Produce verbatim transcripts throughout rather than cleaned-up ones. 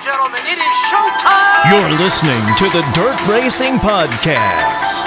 gentlemen, it is showtime! You're listening to the Dirt Racing Podcast.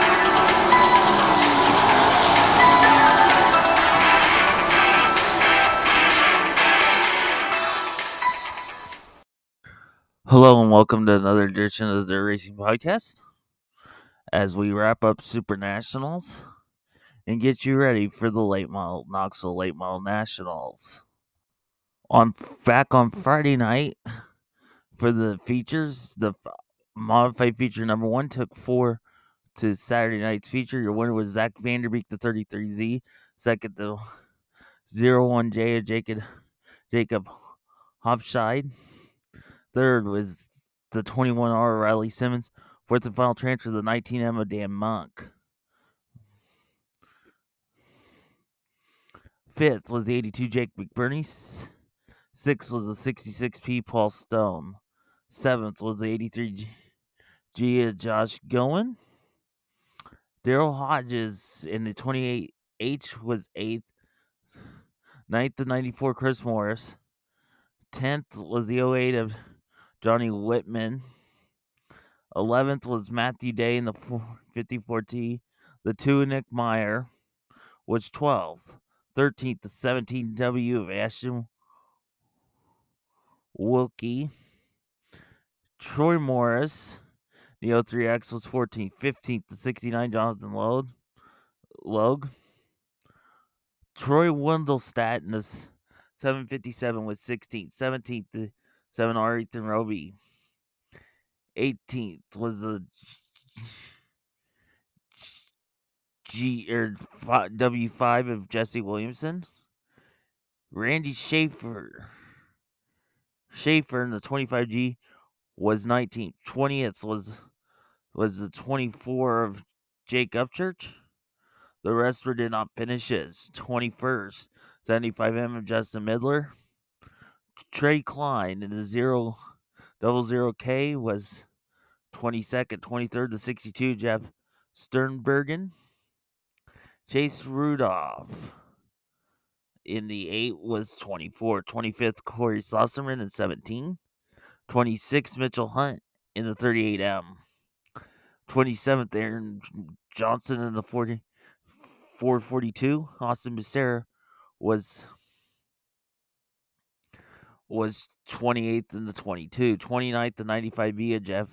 Hello and welcome to another edition of the Dirt Racing Podcast as we wrap up Super Nationals and get you ready for the late model Knoxville Late Model Nationals. On back on Friday night for the features, the modified feature number one took four to Saturday night's feature. Your winner was Zach Vanderbeek, the thirty-three Z. Second, the zero one J, Jacob Jacob Hofscheid. Third was the twenty-one R Riley Simmons. Fourth and final transfer, the nineteen M of Dan Monk. Fifth was the eighty-two Jake McBurney. Sixth was the sixty-six P Paul Stone. Seventh was the eighty-three G, G Josh Goen. Daryl Hodges in the twenty-eight H was eighth. Ninth, the ninety-four Chris Morris. Tenth was the oh eight of Johnny Whitman. eleventh was Matthew Day in the fifty-four T. The two Nick Meyer was twelfth. thirteenth, the seventeen W of Ashton Wilkie. Troy Morris, the oh three X was fourteenth. fifteenth, the sixty-nine Jonathan Logue. Logue. Troy Wendelstadt in the seven fifty-seven was sixteenth. seventeenth, the seven R Ethan Roby. eighteenth was the G or W five of Jesse Williamson. Randy Schaefer. Schaefer in the twenty-five G was nineteenth. twentieth was was the twenty-four of Jake Upchurch. The rest were did not finish as twenty-first. seventy-five M of Justin Midler. Trey Klein in the zero double zero K was twenty-second. twenty-third to sixty-two Jeff Sternbergen. Chase Rudolph in the eight was twenty-four. twenty-fifth Corey Slosserman in seventeen. twenty-sixth Mitchell Hunt in the thirty-eight M. twenty-seventh Aaron Johnson in the forty, four forty-two. Austin Becerra was was twenty-eighth in the twenty-two. twenty-ninth the ninety-five B of Jeff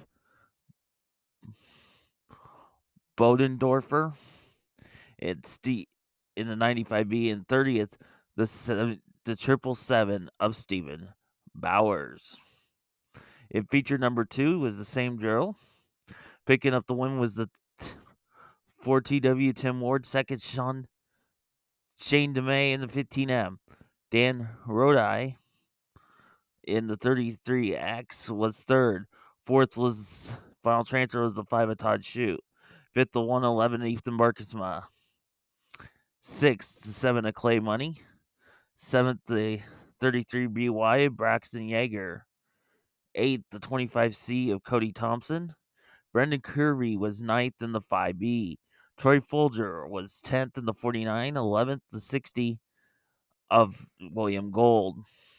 Bodendorfer. And Steve in the ninety-five B, and thirtieth the seven, the triple seven of Stephen Bowers. In feature number two was the same drill. Picking up the win was the four T W Tim Ward. Second, Sean Shane DeMay in the fifteen M. Dan Rodai in the thirty-three X was third. Fourth was final transfer was the five of Todd Shute. Fifth, the one eleven Ethan Barkisma. Sixth, the seven of Clay Money. Seventh, the thirty-three B Y Braxton Yeager. Eighth, the twenty-five C of Cody Thompson. Brendan Curvey was ninth in the five B. Troy Folger was tenth in the forty-nine. eleventh, the sixty of William Gold.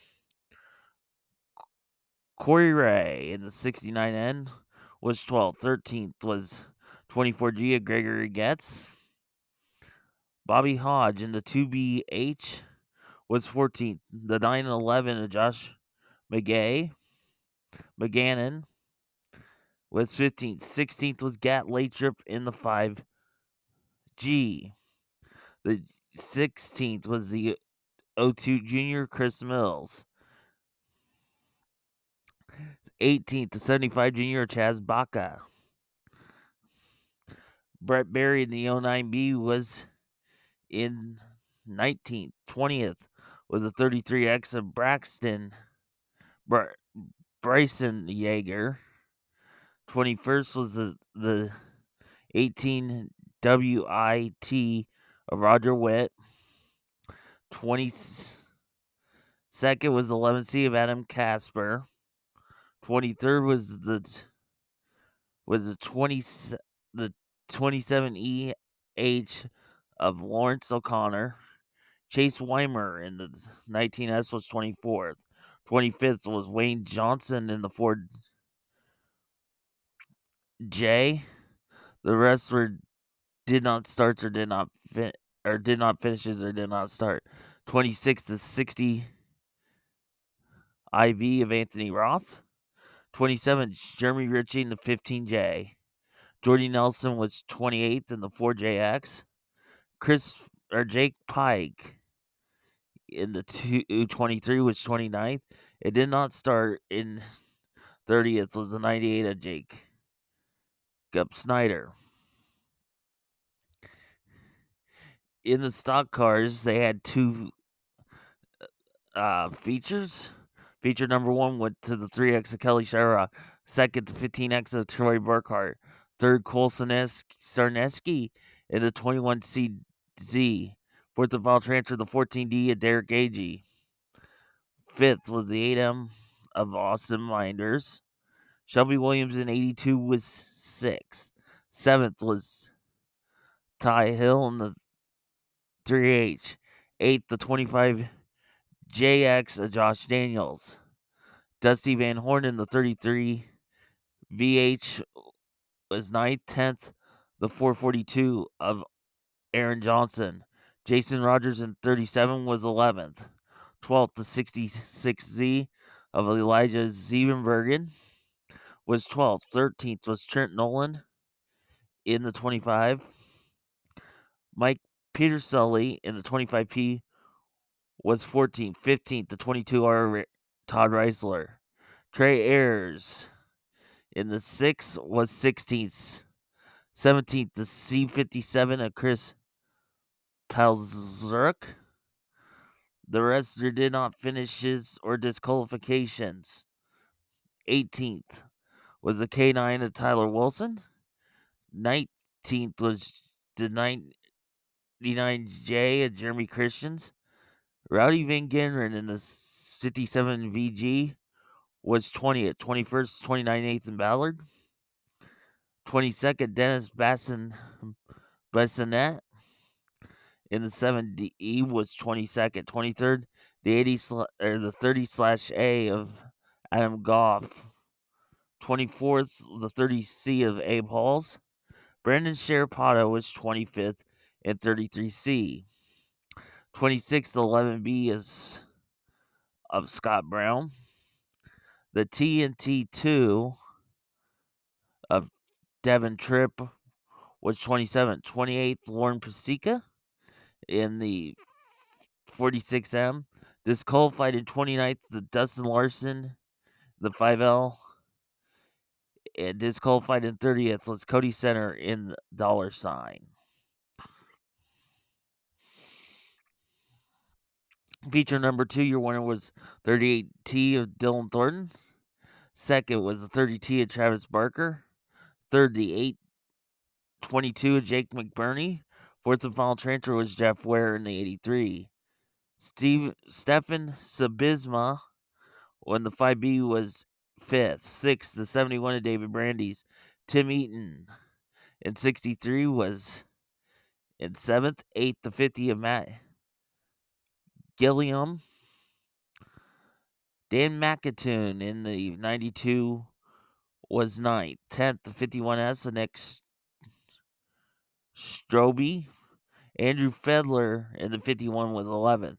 Corey Ray in the sixty-nine N was twelfth. thirteenth was twenty-four G of Gregory Getz. Bobby Hodge in the two B H was fourteenth. The nine and eleven of Josh McGay. McGannon was fifteenth. sixteenth was Gat Latrip in the five G. The sixteenth was the oh two Junior Chris Mills. eighteenth, the seventy-five Junior Chaz Baca. Brett Berry in the oh nine B was in nineteenth. twentieth was the thirty-three X of Braxton Br- Bryson Yeager. twenty-first was the, the eighteen W I T of Roger Witt. twenty-second was eleven C of Adam Casper. twenty-third was the was the twenty the twenty-seven E H of Lawrence O'Connor. Chase Weimer in the nineteen S was twenty-fourth. twenty-fifth was Wayne Johnson in the Ford J. The rest were did not start or did not fit or did not finishes or did not start. twenty-sixth is sixty I V of Anthony Roth. twenty-seventh, Jeremy Ritchie in the fifteen J. Jordy Nelson was twenty-eighth in the four J X. Chris or Jake Pike in the two twenty-three was twenty-ninth. It did not start in thirtieth was the ninety-eight of Jake Gup Snyder. In the stock cars, they had two uh, features. Feature number one went to the three X of Kelly Shyrock. Second, the fifteen X of Troy Burkhart. Third, Cole Sarneski in the twenty-one C Z. Fourth, the file transfer, the fourteen D of Derek Agee. Fifth was the eight M of Austin Minders. Shelby Williams in eighty-two was sixth. Seventh was Ty Hill in the three H. Eighth, the twenty-five J X of Josh Daniels. Dusty Van Horn in the thirty-three V H was ninth. tenth, the four forty-two of Aaron Johnson. Jason Rogers in thirty-seven was eleventh. twelfth, the sixty-six Z of Elijah Zevenbergen was twelfth. thirteenth was Trent Nolan in the twenty-five. Mike Petersully in the twenty-five P was fourteenth. fifteenth, the twenty-two R Todd Reisler. Trey Ayers in the six was sixteenth. seventeenth, the C fifty-seven of Chris Palzurk. The rest there did not finishes or disqualifications. eighteenth was the K nine of Tyler Wilson. nineteenth was the ninety-nine J of Jeremy Christians. Rowdy Van Genderen in the fifty-seven V G was twentieth. twenty-first, twenty-nine Nathan Ballard. twenty-second, Dennis Bassin, Bassinet in the seven D E was twenty-second. twenty-third, the eighty or the thirty slash A of Adam Goff. twenty-fourth, the thirty C of Abe Halls. Brandon Sharapata was twenty-fifth in thirty-three C. twenty-sixth, the eleven B is of Scott Brown. The T N T two of Devin Tripp was twenty-seventh. twenty-eighth, Lauren Pasica in the forty-six M. Disqualified in twenty-ninth, the Dustin Larson, the five L. And disqualified in thirtieth was Cody Center in the dollar sign. Feature number two, your winner was thirty-eight T of Dylan Thornton. Second was the thirty T of Travis Barker. Third, the eight twenty-two of Jake McBurney. Fourth and final transfer was Jeff Ware in the eighty-three. Steve Stefan Sabisma when the five B was fifth. Sixth, the seventy-one of David Brandes. Tim Eaton in sixty-three was in seventh. Eighth, the fifty of Matt Gilliam. Dan McAtoon in the ninety-two was ninth. tenth, the fifty-one S, the next Stroby. Andrew Fedler in the fifty-one was eleventh.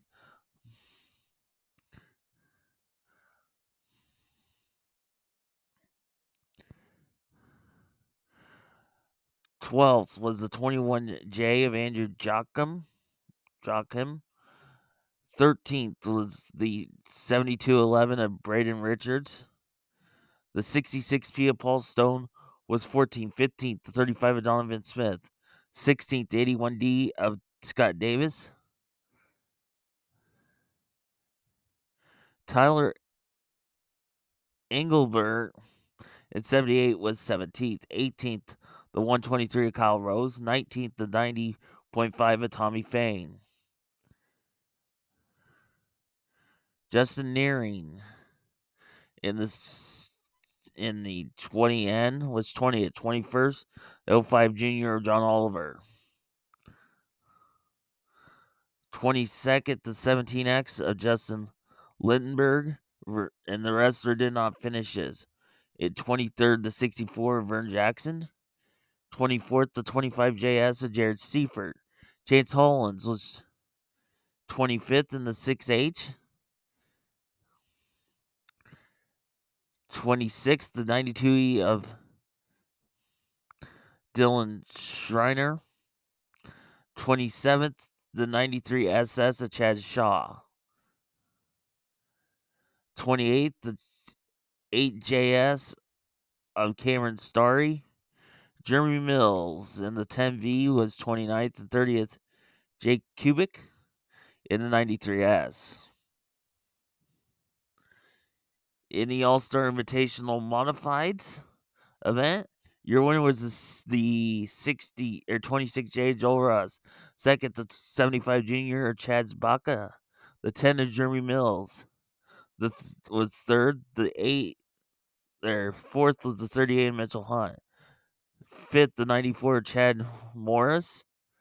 twelfth was the twenty-one J of Andrew Jocham. Jocham. thirteenth was the seventy-two eleven of Braden Richards. The sixty-six P of Paul Stone was fourteenth. fifteenth, the thirty-five of Donovan Smith. sixteenth, the eighty-one D of Scott Davis. Tyler Engelbert in seventy-eight was seventeenth. eighteenth, the one twenty-three of Kyle Rose. nineteenth, the ninety point five of Tommy Fain. Justin Nearing in the in the twenty N was twentieth. twenty-first, the oh five Junior of John Oliver. twenty-second, the seventeen X of Justin Lindenberg. and the wrestler did not finishes. In twenty-third to sixty-four, Vern Jackson. twenty-fourth to twenty-five, J S of Jared Seifert. Chance Hollins was twenty-fifth in the six H. twenty-sixth, the ninety-two E of Dylan Schreiner. twenty-seventh, the ninety-three S S of Chad Shaw. twenty-eighth, the eight J S of Cameron Starry. Jeremy Mills in the ten V was twenty-ninth and thirtieth. Jake Kubik in the ninety-three S. In the All-Star Invitational Modifieds event, your winner was the sixty or twenty-six J Joel Russ. Second, the seventy-five Junior or Chad Baca. The ten of Jeremy Mills. The th- was third. The eight, or fourth was the thirty-eight Mitchell Hunt. Fifth, the ninety-four Chad Morris.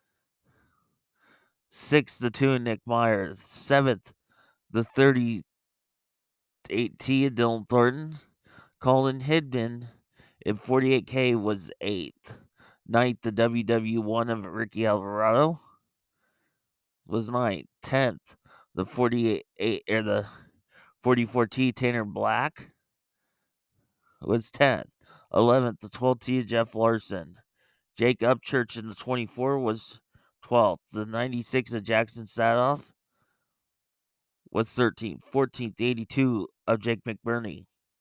Sixth, the two Nick Myers. Seventh, the thirty-eight T of Dylan Thornton. Colin Hidden in forty-eight K was eighth. Ninth, the W W one of Ricky Alvarado was ninth. Tenth, the forty-eight or the forty-four T Tanner Black was tenth. Eleventh, the twelve T of Jeff Larson. Jake Upchurch in the twenty-four was twelfth. The ninety-six of Jackson Sadoff was thirteenth. fourteenth, the eighty-two of Jake McBurney.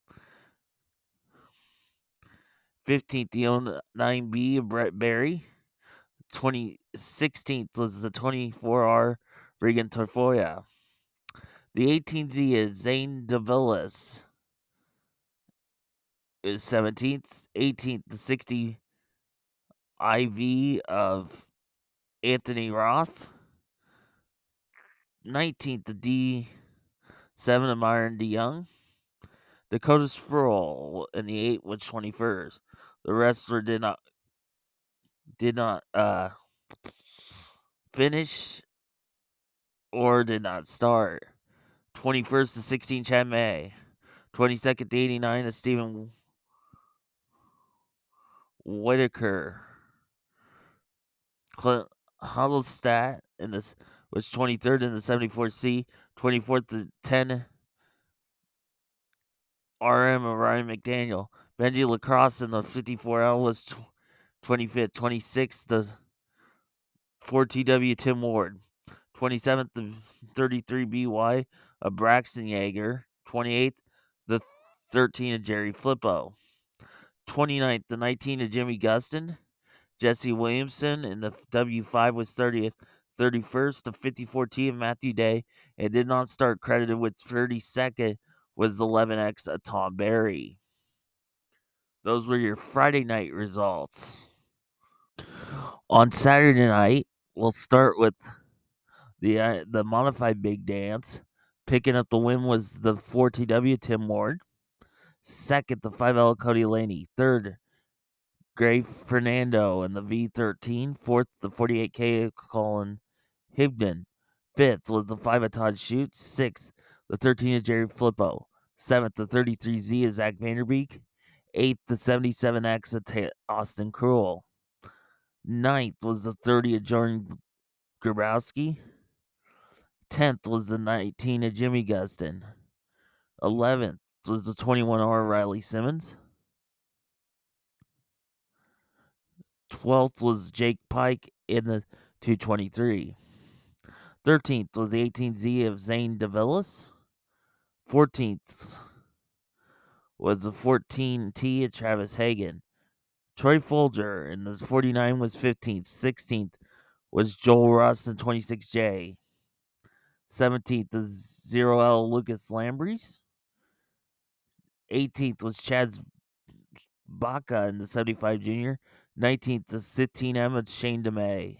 fifteenth, the oh nine B of Brett Berry. twenty sixteenth was the twenty-four R Regan Tafoya. The eighteen Z is Zane DeVillis. Is seventeenth. eighteenth, the sixty I V of Anthony Roth. nineteenth, the D seven of Myron DeYoung. Dakota Sproul in the eight was twenty-first. The wrestler did not did not uh finish or did not start. twenty-first to sixteen, Chad May. twenty-second to eighty-nine is Stephen Whitaker. Clint Hollowstat in this was twenty-third in the seventy-four C. twenty-fourth to ten, R M of Ryan McDaniel. Benji Lacrosse in the fifty-four L was twenty-fifth. twenty-sixth, the four T W Tim Ward. twenty-seventh, the thirty-three B Y of Braxton Yeager. twenty-eighth, the thirteen of Jerry Flippo. twenty-ninth, the nineteen of Jimmy Gustin. Jesse Williamson in the W five was thirtieth. thirty-first, the fifty-four T of Matthew Day, and did not start, credited with thirty-second was the eleven X of Tom Barry. Those were your Friday night results. On Saturday night, we'll start with the uh, the modified big dance. Picking up the win was the four T W Tim Ward. Second, the five L Cody Laney. Third, Gray Fernando in the V thirteen. Fourth, the forty-eight K Colin Higdon. Fifth was the five of Todd Schutz. Sixth, the thirteen of Jerry Flippo. Seventh, the thirty-three Z of Zach Vanderbeek. Eighth, the seventy-seven X of Ta- Austin Cruel. Ninth was the thirty of Jordan Grabowski. Tenth was the nineteen of Jimmy Gustin. Eleventh was the twenty-one R Riley Simmons. Twelfth was Jake Pike in the two twenty-three. Thirteenth was the eighteen Z of Zane DeVillis. Fourteenth was the fourteen T of Travis Hagan. Troy Folger in the forty-nine was fifteenth. Sixteenth was Joel Russ in twenty-six J. seventeenth the zero L Lucas Lambries. eighteenth was Chad Baca in the seventy-five Junior. nineteenth the sixteen M of Shane DeMay.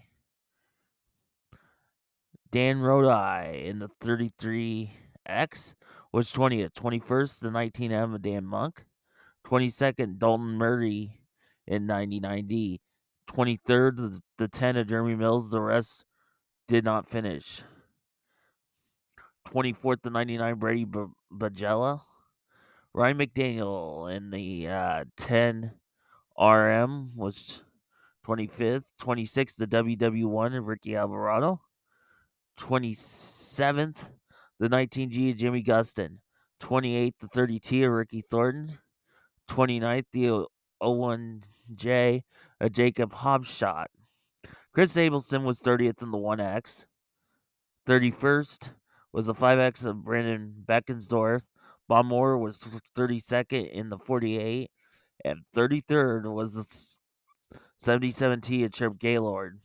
Dan Rodai in the thirty-three X was twentieth. twenty-first, the nineteen M of Dan Monk. twenty-second, Dalton Murray in ninety-nine D. twenty-third, the, the ten of Jeremy Mills. The rest did not finish. twenty-fourth to ninety-nine, Brady B- Bajella. Ryan McDaniel in the uh, ten R M was twenty-fifth. twenty-sixth, the W W one, Ricky Alvarado. twenty-seventh, the nineteen G of Jimmy Gustin. twenty-eighth, the thirty T of Ricky Thornton. twenty-ninth, the oh one J of Jacob Hobshot. Chris Abelson was thirtieth in the one X. thirty-first was the five X of Brandon Beckensdorf. Bob Moore was thirty-second in the forty-eight. And thirty-third was the seventy-seven T of Chip Gaylord.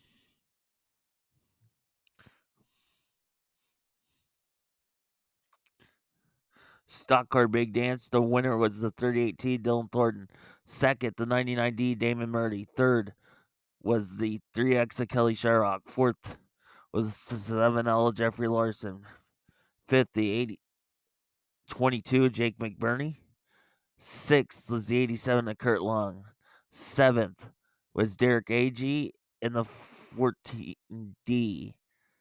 Stock car big dance. The winner was the thirty-eight T Dylan Thornton. Second, the ninety-nine D Damon Murdy. Third was the three X of Kelly Sherrock. Fourth was the seven L Jeffrey Larson. Fifth, the eighty twenty-two of Jake McBurney. Sixth was the eighty-seven of Kurt Long. Seventh was Derek Agee in the fourteen D.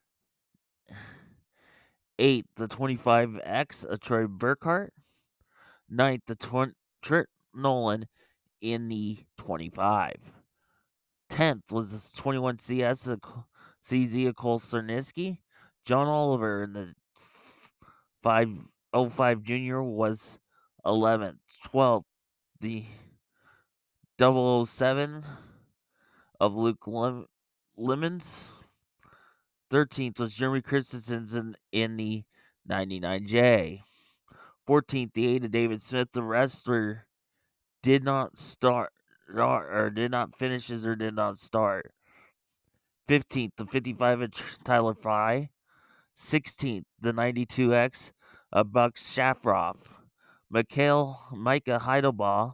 Eighth, the twenty-five X of Troy Burkhart. Ninth, the tw- Trent Nolan in the twenty-five. Tenth was the twenty-one C S of C Z of Cole Cerniski. John Oliver in the five oh five Junior was eleventh. twelfth, the double oh seven of Luke Lim- Lemons. thirteenth was Jeremy Christensen's in, in the ninety-nine J. fourteenth, the eight of David Smith. The rest were did not start or did not finish or did not start. fifteenth, the fifty-five of Tyler Fry. sixteenth, the ninety-two X of Buck Shafroff. Mikhail Micah Heidelbaugh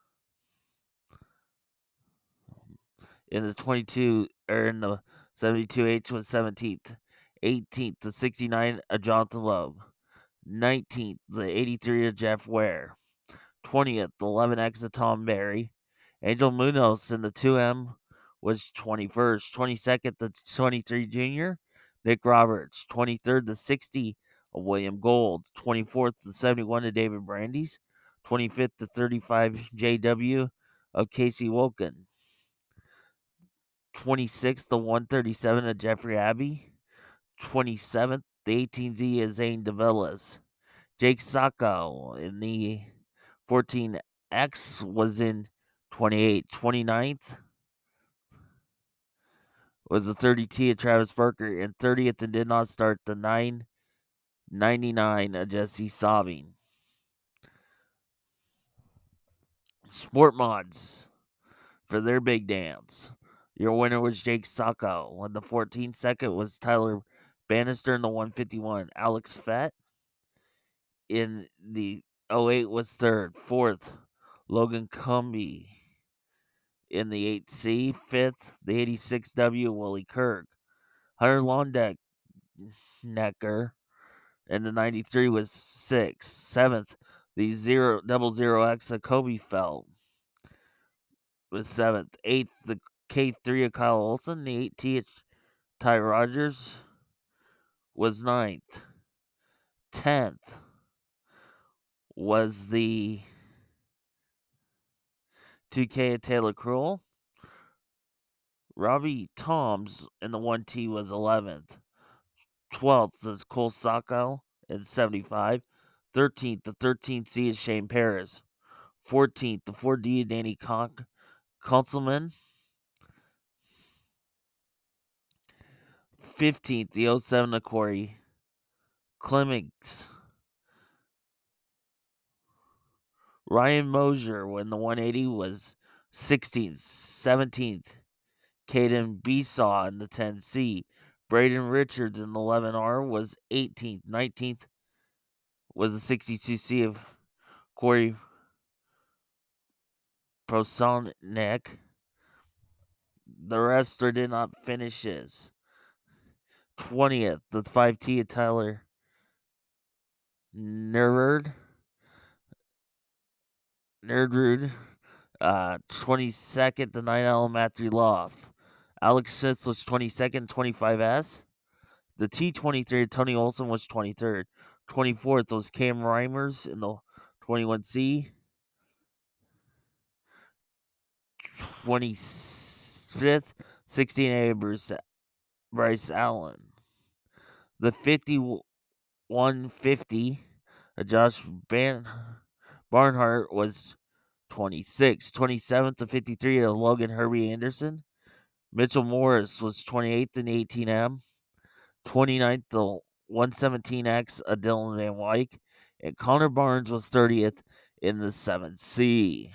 in the twenty-two or in the seventy-two H was seventeenth. eighteenth, the sixty-nine of Jonathan Loeb. nineteenth, the eighty-three of Jeff Ware. twentieth, the eleven X of Tom Barry. Angel Munoz in the two M was twenty-first. twenty-second, the twenty-three Junior, Nick Roberts. twenty-third, the sixty of William Gold. twenty-fourth, the seventy-one of David Brandes. twenty-fifth, the thirty-five J W of Casey Wilkin. twenty-sixth, the one thirty-seven of Jeffrey Abbey. twenty-seventh, the eighteen Z of Zane DeVillas. Jake Sacco in the fourteen X was in twenty-eight. twenty-ninth was the thirty T of Travis Barker, and thirtieth and did not start the nine ninety-nine of Jesse Sobbing. Sport Mods for their big dance. Your winner was Jake Sacco. In the fourteen second was Tyler Bannister in the one fifty-one. Alex Fett in the oh eight was third. Fourth, Logan Cumby in the eight C. Fifth, the eighty-six W, Willie Kirk. Hunter Londeck Necker and the ninety-three was sixth. Seventh, the zero double zero X of Kobe Felt was seventh. Eighth, the K three of Kyle Olson. The eight T of Ty Rogers was ninth. Tenth was the two K of Taylor Cruel. Robbie Toms in the one T was eleventh. twelfth was Cole Sacco in seventy-five. thirteenth, the thirteen C is Shane Paris. fourteenth, the four D of Danny Con- Conselman. fifteenth, the oh seven of Corey Clements. Ryan Mosier when the one eighty was sixteenth. seventeenth, Caden Besaw in the ten C. Braden Richards in the eleven R was eighteenth. nineteenth was the sixty-two C of Corey Prosonek. The rest are did not finishes. twentieth, the five T of Tyler Nerd. Nerdrude. Uh, twenty-second, the nine L Matthew Loff. Alex Smith was twenty-second, twenty-five S. The T twenty-three, Tony Olson, was twenty-third. twenty-fourth was Cam Reimers in the twenty-one C. twenty-fifth, sixteen A, Bruce, Bryce Allen. The fifty-one fifty, uh, Josh Ban- Barnhart, was twenty-sixth. twenty-seventh to fifty-three, uh, Logan Herbie Anderson. Mitchell Morris was twenty-eighth in the eighteen M. twenty-ninth to one seventeen X, uh, Dylan Van Wyk. And Connor Barnes was thirtieth in the seven C.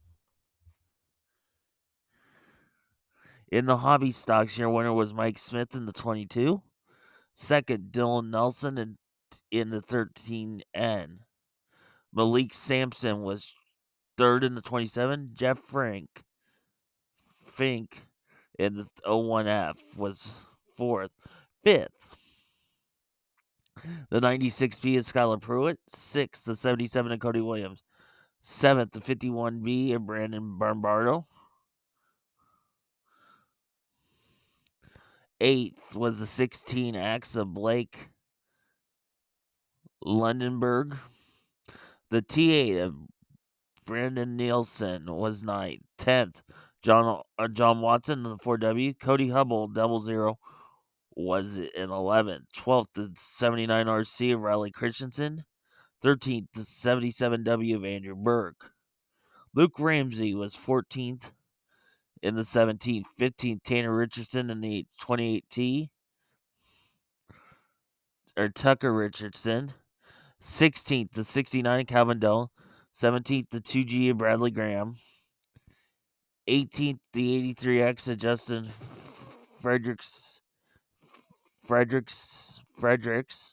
In the hobby stocks, your winner was Mike Smith in the twenty-two. Second, Dylan Nelson in, in the thirteen N. Malik Sampson was third in the twenty-seven. Jeff Frank Fink in the oh one F was fourth. Fifth, the ninety-six B is Skylar Pruitt. Sixth, the seventy-seven of Cody Williams. Seventh, the fifty-one B of Brandon Barbardo. Eighth was the sixteen X of Blake Lundenberg. The T eight of Brandon Nielsen was ninth. Tenth, John uh, John Watson in the four W. Cody Hubble, double zero, was in eleventh. Twelfth, the seventy-nine R C of Riley Christensen. Thirteenth, the seventy-seven W of Andrew Burke. Luke Ramsey was fourteenth in the seventeenth. fifteenth, Tanner Richardson in the twenty-eight T. Or Tucker Richardson. sixteenth, the sixty-nine Calvin Dell. seventeenth, the two G of Bradley Graham. eighteenth, the eighty-three X of Justin Fredericks. Fredericks. Fredericks.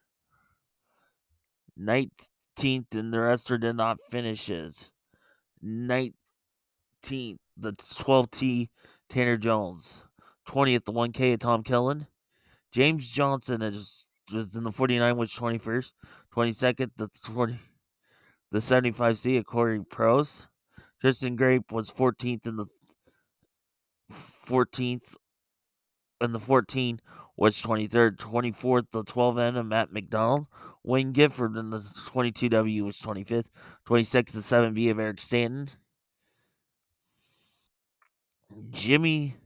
nineteenth, and the rest are did not finishes. nineteenth, the twelve T Tanner Jones. twentieth, the one K of Tom Killen. James Johnson is, was in the forty-nine, which twenty-first. twenty-second, the twenty, the seventy-five C of Corey Pros. Tristan Grape was fourteenth in the fourteenth, and the fourteen was twenty-third. twenty-fourth, the twelve N of Matt McDonald. Wayne Gifford in the twenty-two W was twenty-fifth. twenty-sixth, the seven B of Eric Stanton. Jimmy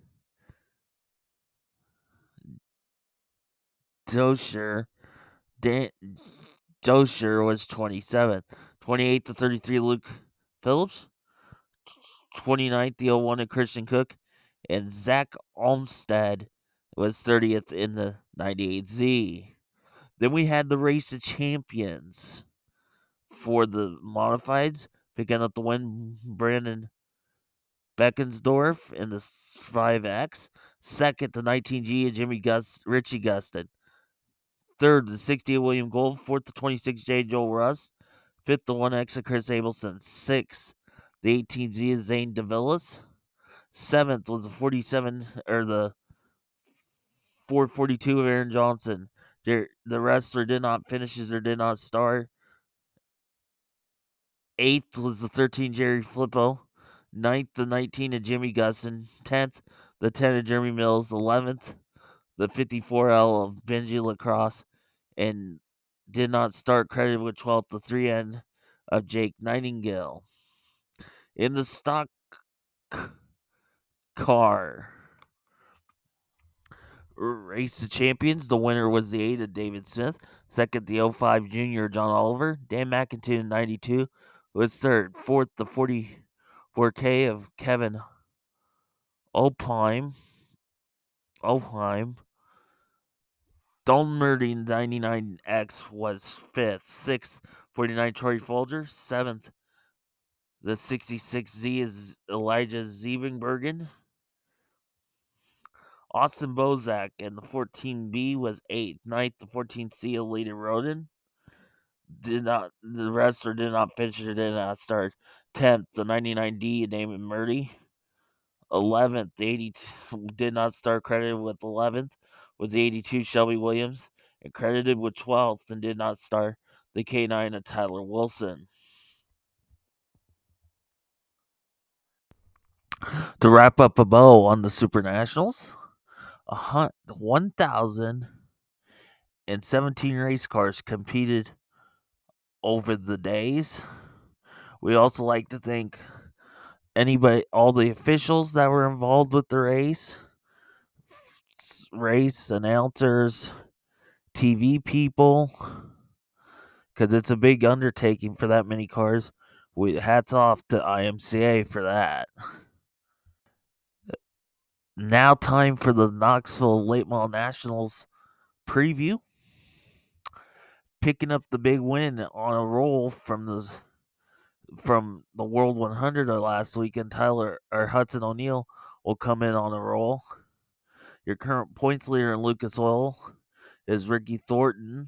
Dosher, Dan, Dosher was twenty-seventh. twenty-eighth to thirty-three, Luke Phillips. twenty-ninth, the oh one of Christian Cook. And Zach Olmstead was thirtieth in the ninety-eight Z. Then we had the Race of Champions for the modifieds. Picking up the win, Brandon Beckensdorf in the five X. Second, the nineteen G of Jimmy Gus, Richie Gustin. Third, the sixty of William Gold. Fourth, the twenty-six J Joel Russ. Fifth, the one X of Chris Abelson. Sixth, the eighteen Z of Zane DeVillis. Seventh was the forty-seven, or the four forty-two of Aaron Johnson. The rest or did not finishes or did not start. Eighth was the thirteen Jerry Flippo. Ninth, the nineteen of Jimmy Gusson. Tenth, the ten of Jeremy Mills. Eleventh, the fifty-four L of Benji Lacrosse. And did not start, credited with twelfth, the three N of Jake Nightingale. In the stock car Race of Champions, the winner was the eight of David Smith. Second, the oh five Junior John Oliver. Dan McIntyre in ninety-two was third. Fourth, the forty-four K of Kevin Opheim. Opheim. Dalton Murdy in ninety-nine X was fifth. Sixth, forty-nine Troy Folger. Seventh, the sixty-six Z is Elijah Ziebenbergen. Austin Bozak and the fourteen B was eighth. Ninth, the fourteen C of Lady Roden. Did not the rest or did not finish or did not start. Tenth, the ninety-nine D of Damon Murdy. Eleventh, the eighty did not start, credited with eleventh was the eighty-two Shelby Williams, and credited with twelfth and did not start the K nine of Tyler Wilson. To wrap up a bow on the Super Nationals, one thousand and seventeen race cars competed over the days. We also like to thank anybody, all the officials that were involved with the race, race announcers, T V people, because it's a big undertaking for that many cars. We hats off to I M C A for that. Now, time for the Knoxville Late Model Nationals preview. Picking up the big win on a roll from the from the World one hundred last weekend, Tyler or Hudson O'Neal will come in on a roll. Your current points leader in Lucas Oil is Ricky Thornton.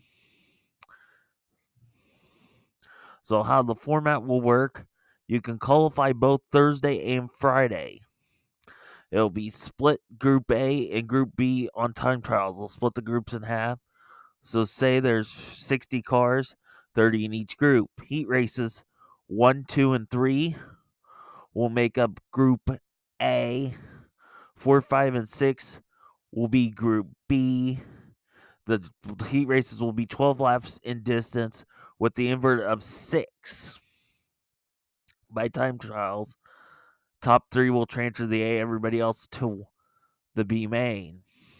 So how the format will work, you can qualify both Thursday and Friday. It'll be split Group A and Group B on time trials. We'll split the groups in half. So say there's sixty cars, thirty in each group. Heat races one, two, and three will make up Group A. four, five, and six will be Group B. The heat races will be twelve laps in distance with the invert of six. By time trials, top three will transfer the A, everybody else to the B main.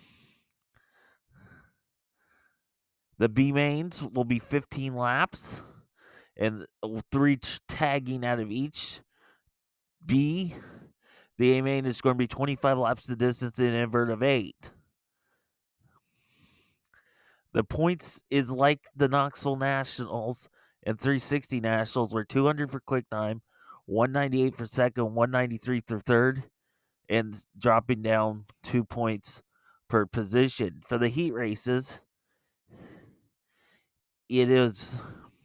The B mains will be fifteen laps and three tagging out of each B. The A main is going to be twenty-five laps the distance in an invert of eight. The points is like the Knoxville Nationals and three sixty Nationals, where two hundred for quick time, one ninety-eight for second, one ninety-three for third, and dropping down two points per position. For the heat races, it is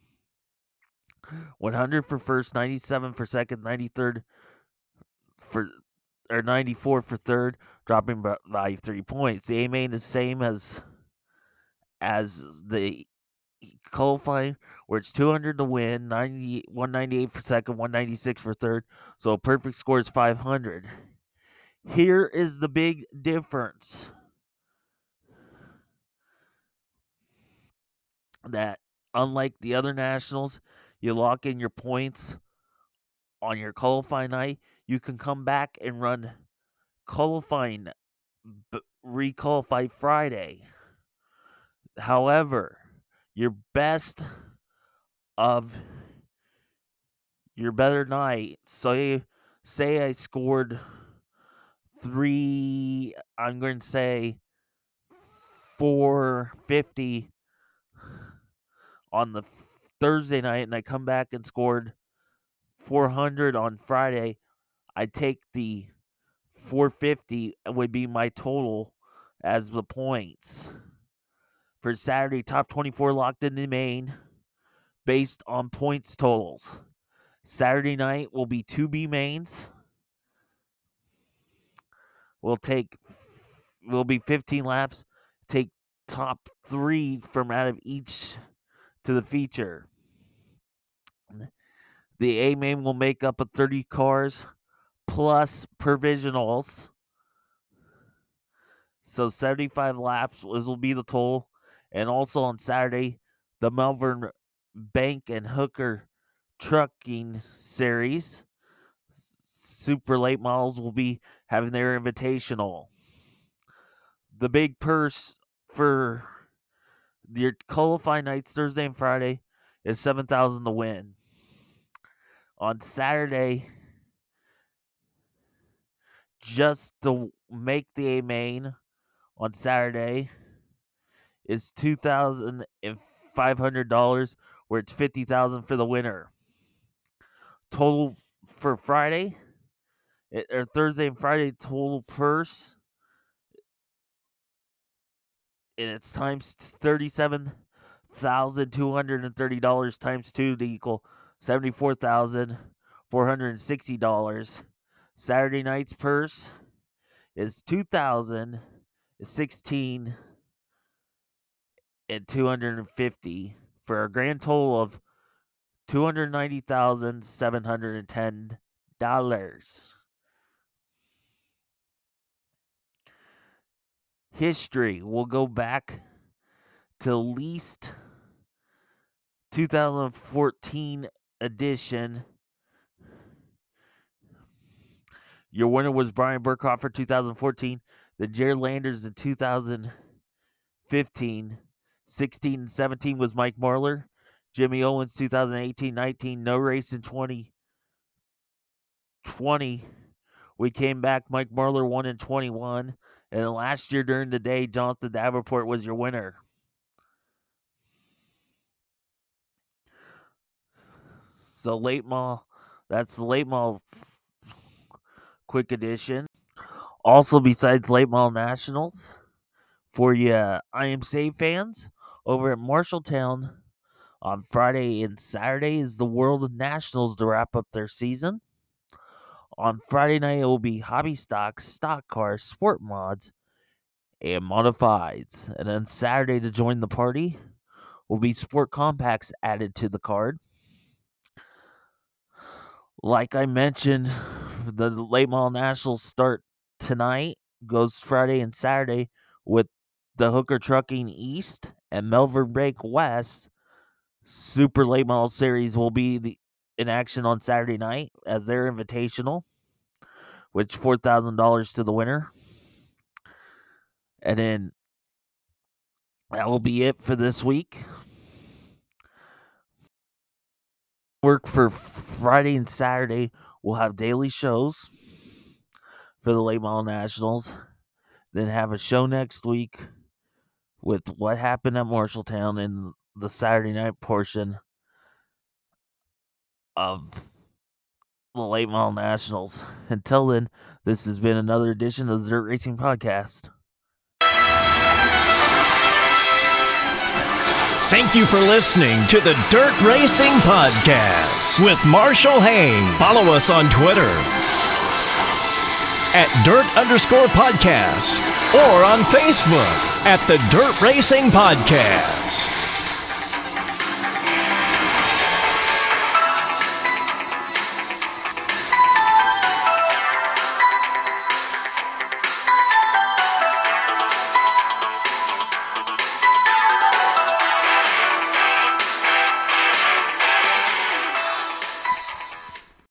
one hundred for first, ninety-seven for second, ninety-third for or ninety-four for third, dropping by three points. The A main is the same as as the qualifying, where it's two hundred to win, ninety, one ninety-eight for second, one ninety-six for third. So a perfect score is five hundred. Here is the big difference. That unlike the other nationals, you lock in your points on your qualifying night. You can come back and run qualifying, re-qualify Friday. However, your best of your better night, so say I scored three, I'm going to say four fifty on the Thursday night, and I come back and scored four hundred on Friday, I take the four fifty would be my total as the points. For Saturday, top twenty-four locked in the main based on points totals. Saturday night will be two B mains. We'll take, will be fifteen laps. Take top three from out of each to the feature. The A main will make up of thirty cars plus provisionals. So seventy-five laps will be the total. And also on Saturday, the Melbourne Bank and Hooker Trucking Series super late models will be having their invitational. The big purse for your qualifying nights Thursday and Friday is seven thousand dollars to win. On Saturday, just to make the A main on Saturday is two thousand five hundred dollars, where it's fifty thousand dollars for the winner. Total for Friday, or Thursday and Friday, total purse, and it's times thirty-seven thousand two hundred thirty dollars times two to equal seventy-four thousand four hundred sixty dollars. Saturday night's purse is two thousand sixteen and two hundred fifty for a grand total of two hundred ninety thousand seven hundred ten dollars. History. We'll go back to least two thousand fourteen edition. Your winner was Brian Burkhoff for two thousand fourteen. The Jared Landers in two thousand fifteen. sixteen and seventeen was Mike Marlar. Jimmy Owens two thousand eighteen nineteen. No race in twenty twenty. We came back. Mike Marlar won in twenty-one. And last year during the day, Jonathan Davenport was your winner. So late mall, that's the late mall quick edition. Also, besides late mall nationals, for you I Am Safe fans, over at Marshalltown on Friday and Saturday is the World Nationals to wrap up their season. On Friday night, it will be hobby stocks, stock cars, sport mods, and modifieds. And then Saturday, to join the party, will be sport compacts added to the card. Like I mentioned, the late model nationals start tonight, goes Friday and Saturday with the Hooker Trucking East and Melbourne Break West. Super late model series will be the, in action on Saturday night as their invitational, which four thousand dollars to the winner. And then that will be it for this week. Work for Friday and Saturday. We'll have daily shows for the late model nationals. Then have a show next week with what happened at Marshalltown in the Saturday night portion of the late model nationals. Until then, this has been another edition of the Dirt Racing Podcast. Thank you for listening to the Dirt Racing Podcast with Marshall Hain. Follow us on Twitter at Dirt underscore podcast or on Facebook at the Dirt Racing Podcast.